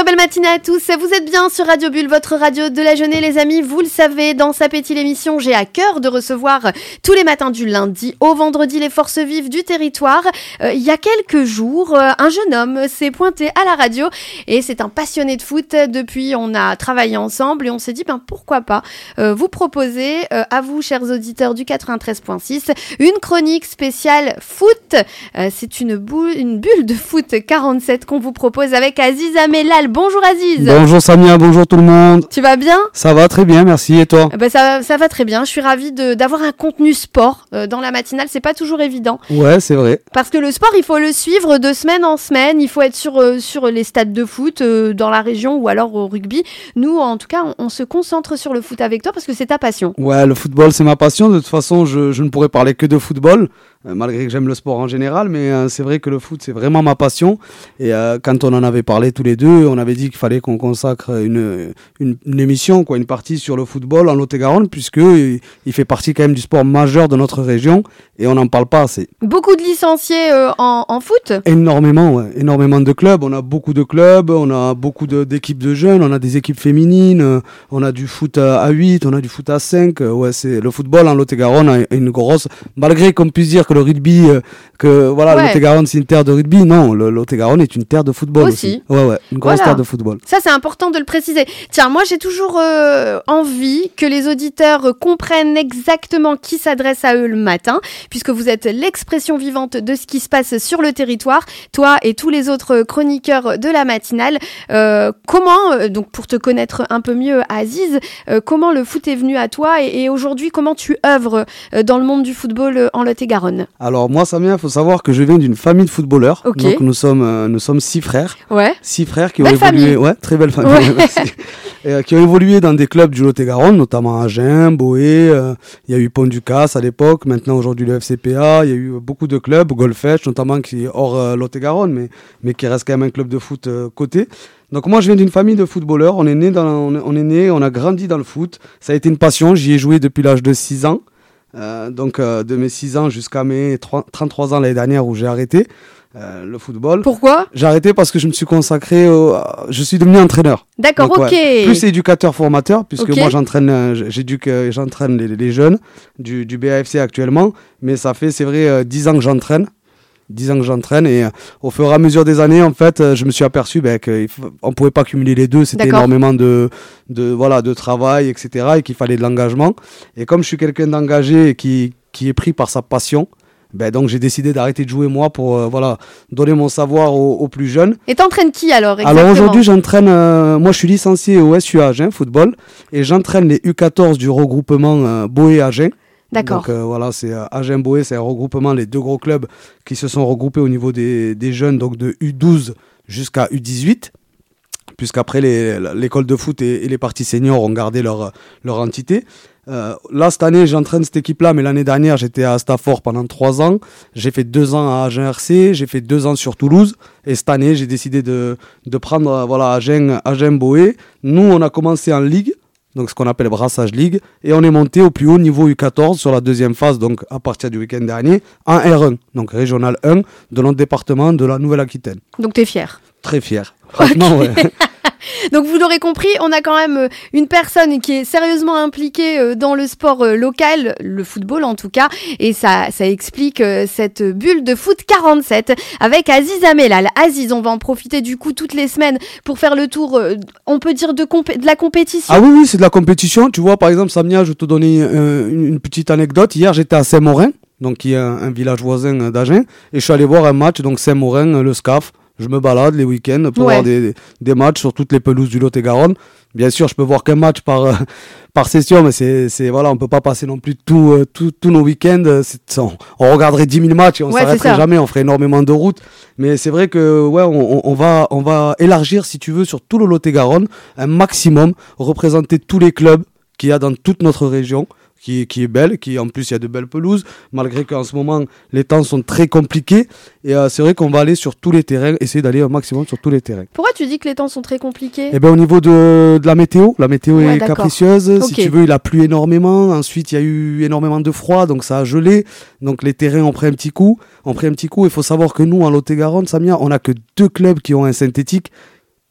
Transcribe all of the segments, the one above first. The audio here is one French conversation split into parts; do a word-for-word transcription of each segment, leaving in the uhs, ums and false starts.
Très belle matinée à tous, vous êtes bien sur Radio Bulle, votre radio de la jeunesse les amis, vous le savez, dans sa petite émission, j'ai à cœur de recevoir tous les matins du lundi au vendredi les forces vives du territoire. Euh, il y a quelques jours, euh, un jeune homme s'est pointé à la radio et c'est un passionné de foot. Depuis, on a travaillé ensemble et on s'est dit, ben pourquoi pas euh, vous proposer euh, à vous, chers auditeurs du quatre-vingt-treize virgule six, une chronique spéciale foot. Euh, c'est une, boule, une bulle de foot quarante-sept qu'on vous propose avec Aziz Amelal. Bonjour Aziz. Bonjour Samia, bonjour tout le monde. Tu vas bien ? Ça va très bien, merci. Et toi ? Bah ça, ça va très bien. Je suis ravie de, d'avoir un contenu sport euh, dans la matinale. C'est pas toujours évident. Ouais, c'est vrai. Parce que le sport, il faut le suivre de semaine en semaine. Il faut être sur, euh, sur les stades de foot euh, dans la région ou alors au rugby. Nous, en tout cas, on, on se concentre sur le foot avec toi parce que c'est ta passion. Ouais, le football, c'est ma passion. De toute façon, je, je ne pourrais parler que de football. Euh, malgré que j'aime le sport en général, mais euh, c'est vrai que le foot, c'est vraiment ma passion. Et euh, quand on en avait parlé tous les deux, on avait dit qu'il fallait qu'on consacre une, une, une émission, quoi, une partie sur le football en Lot-et-Garonne, puisque il, il fait partie quand même du sport majeur de notre région et on n'en parle pas assez. Beaucoup de licenciés euh, en, en foot ? Énormément, ouais. Énormément de clubs. On a beaucoup de clubs, on a beaucoup de, d'équipes de jeunes, on a des équipes féminines, on a du foot à huit, on a du foot à cinq. Ouais, c'est, le football en Lot-et-Garonne a une grosse, malgré qu'on puisse dire que le rugby, euh, que voilà, ouais. Le Lot-et-Garonne c'est une terre de rugby. Non, le Lot-et-Garonne est une terre de football aussi. aussi. Ouais, ouais, une grosse voilà. terre de football. Ça, c'est important de le préciser. Tiens, moi, j'ai toujours euh, envie que les auditeurs euh, comprennent exactement qui s'adresse à eux le matin, puisque vous êtes l'expression vivante de ce qui se passe sur le territoire. Toi et tous les autres chroniqueurs de la matinale. Euh, comment, euh, donc pour te connaître un peu mieux, Aziz, euh, comment le foot est venu à toi et, et aujourd'hui, comment tu œuvres euh, dans le monde du football euh, en Lot-et-Garonne ? Alors moi, Samia, il faut savoir que je viens d'une famille de footballeurs. Okay. Donc nous sommes, euh, nous sommes six frères. Ouais. Six frères qui belle ont évolué. Famille. Ouais, très belle famille. Ouais. Merci. Et, euh, qui ont évolué dans des clubs du Lot-et-Garonne, notamment Agen, Boé. Euh, il y a eu Pont-du-Casse à l'époque. Maintenant, aujourd'hui, le F C P A. Il y a eu beaucoup de clubs, Golfech notamment, qui est hors euh, Lot-et-Garonne, mais mais qui reste quand même un club de foot euh, coté. Donc moi je viens d'une famille de footballeurs, on est né dans, on est, on est né, on a grandi dans le foot. Ça a été une passion, j'y ai joué depuis l'âge de six ans. Euh, donc euh, de mes six ans jusqu'à mes trente-trois ans l'année dernière où j'ai arrêté euh, le football. Pourquoi ? J'ai arrêté parce que je me suis consacré au... je suis devenu entraîneur. D'accord, donc, ok. Ouais, plus éducateur formateur puisque okay. moi j'entraîne j'éduque j'entraîne les, les jeunes du du B A F C actuellement, mais ça fait c'est vrai euh, dix ans que j'entraîne. dix ans que j'entraîne et euh, au fur et à mesure des années en fait euh, je me suis aperçu ben, qu'on ne pouvait pas cumuler les deux, c'était D'accord. énormément de, de, voilà, de travail etc et qu'il fallait de l'engagement et comme je suis quelqu'un d'engagé et qui, qui est pris par sa passion, ben, donc j'ai décidé d'arrêter de jouer moi pour euh, voilà, donner mon savoir aux, aux plus jeunes. Et t'entraînes qui alors exactement ? Alors aujourd'hui j'entraîne, euh, moi je suis licencié au S U A Agen football et j'entraîne les U quatorze du regroupement euh, Boé Agen. D'accord. Donc euh, voilà, c'est euh, Agen Boé, c'est un regroupement, les deux gros clubs qui se sont regroupés au niveau des, des jeunes, donc de U douze jusqu'à U dix-huit, puisqu'après les, l'école de foot et, et les parties seniors ont gardé leur, leur entité. Euh, là, cette année, j'entraîne cette équipe-là, mais l'année dernière, j'étais à Stafford pendant trois ans. J'ai fait deux ans à Agen R C, j'ai fait deux ans sur Toulouse, et cette année, j'ai décidé de, de prendre euh, voilà, Agen, Agen Boé. Nous, on a commencé en Ligue. Donc ce qu'on appelle Brassage Ligue, et on est monté au plus haut niveau U quatorze sur la deuxième phase, donc à partir du week-end dernier, en R un, donc Régional un, de notre département de la Nouvelle-Aquitaine. Donc t'es fier ? Très fier, franchement okay. ouais. Donc vous l'aurez compris, on a quand même une personne qui est sérieusement impliquée dans le sport local, le football en tout cas, et ça, ça explique cette bulle de foot quarante-sept avec Aziz Amelal. Aziz, on va en profiter du coup toutes les semaines pour faire le tour, on peut dire de, compé- de la compétition. Ah oui, oui, c'est de la compétition. Tu vois, par exemple, Samia, je vais te donner euh, une petite anecdote. Hier, j'étais à Saint-Morin, donc qui est un, un village voisin d'Agen, et je suis allé voir un match, donc Saint-Morin, le S C A F. Je me balade les week-ends pour ouais. voir des, des matchs sur toutes les pelouses du Lot-et-Garonne. Bien sûr, je peux voir qu'un match par, euh, par session, mais c'est, c'est, voilà, on ne peut pas passer non plus tous euh, tout, tout nos week-ends. C'est, on, on regarderait dix mille matchs et on ne ouais, s'arrêterait jamais, on ferait énormément de routes. Mais c'est vrai que ouais, on, on, va, on va élargir, si tu veux, sur tout le Lot-et-Garonne, un maximum, représenter tous les clubs qu'il y a dans toute notre région. Qui, qui est belle, qui en plus il y a de belles pelouses, malgré qu'en ce moment les temps sont très compliqués. Et euh, c'est vrai qu'on va aller sur tous les terrains, essayer d'aller au maximum sur tous les terrains. Pourquoi tu dis que les temps sont très compliqués ? Eh bien au niveau de, de la météo, la météo ouais, est d'accord. capricieuse. Okay. Si tu veux, il a plu énormément. Ensuite, il y a eu énormément de froid, donc ça a gelé. Donc les terrains ont pris un petit coup. Ont pris un petit coup. Il faut savoir que nous, en Lot-et-Garonne, Samia, on n'a que deux clubs qui ont un synthétique.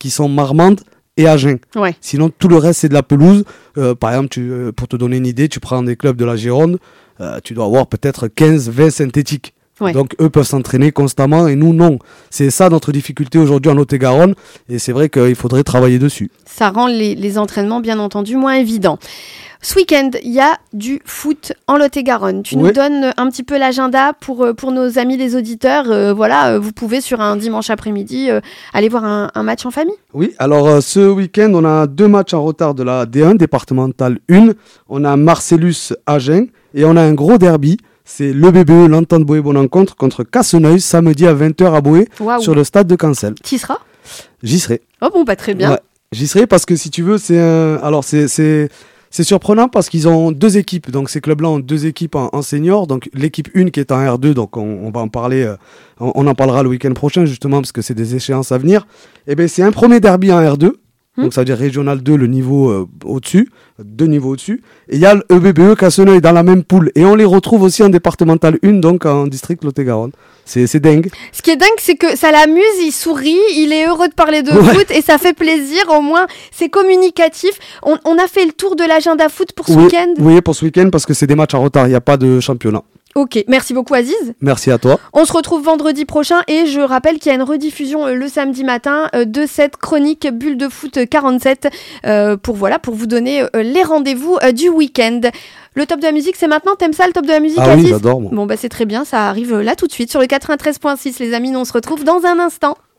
qui sont Marmande et Agen. Ouais. Sinon, tout le reste, c'est de la pelouse. Euh, par exemple, tu, euh, pour te donner une idée, tu prends des clubs de la Gironde, euh, tu dois avoir peut-être quinze vingt synthétiques. Ouais. Donc, eux peuvent s'entraîner constamment et nous, non. C'est ça notre difficulté aujourd'hui en Lot-et-Garonne. Et c'est vrai qu'il faudrait travailler dessus. Ça rend les, les entraînements, bien entendu, moins évidents. Ce week-end, il y a du foot en Lot-et-Garonne. Tu Oui. nous donnes un petit peu l'agenda pour, pour nos amis les auditeurs. Euh, voilà, euh, vous pouvez sur un dimanche après-midi euh, aller voir un, un match en famille. Oui, alors euh, ce week-end, on a deux matchs en retard de la D un, départementale un. On a Marcellus-Agen et on a un gros derby. C'est le B B E, l'Entente Boé-Bonencontre contre Casseneuil, samedi à vingt heures à Boé, Waouh. sur le stade de Cancel. Qui sera ? J'y serai. Oh bon, pas très bien. Ouais, j'y serai parce que si tu veux, c'est un... Alors, c'est... c'est... C'est surprenant parce qu'ils ont deux équipes, donc ces clubs-là ont deux équipes en, en senior, donc l'équipe un qui est en R deux, donc on, on va en parler, euh, on, on en parlera le week-end prochain justement parce que c'est des échéances à venir. Et ben c'est un premier derby en R deux, mmh. donc ça veut dire régional deux, le niveau euh, au-dessus, deux niveaux au-dessus. Et il y a le E B B E Casseneuil dans la même poule et on les retrouve aussi en départemental un, donc en district Lot-et-Garonne. C'est, c'est dingue. Ce qui est dingue, c'est que ça l'amuse, il sourit, il est heureux de parler de Ouais. foot et ça fait plaisir, au moins c'est communicatif. On, on a fait le tour de l'agenda foot pour ce Oui, week-end. oui, pour ce week-end parce que c'est des matchs en retard, il n'y a pas de championnat. Ok, merci beaucoup Aziz. Merci à toi. On se retrouve vendredi prochain et je rappelle qu'il y a une rediffusion euh, le samedi matin euh, de cette chronique Bulle de foot quarante-sept euh, pour, voilà, pour vous donner euh, les rendez-vous euh, du week-end. Le top de la musique, c'est maintenant. T'aimes ça, le top de la musique, Ah Aziz ? oui, j'adore moi. Bon, bah c'est très bien, ça arrive là tout de suite sur le quatre-vingt-treize virgule six, les amis. On se retrouve dans un instant.